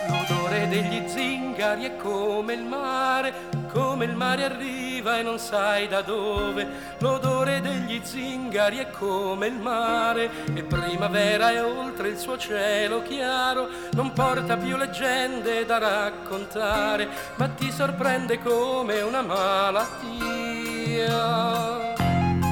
L'odore degli zingari è come il mare arriva e non sai da dove. L'odore degli zingari è come il mare, e primavera è oltre il suo cielo chiaro. Non porta più leggende da raccontare, ma ti sorprende come una malattia.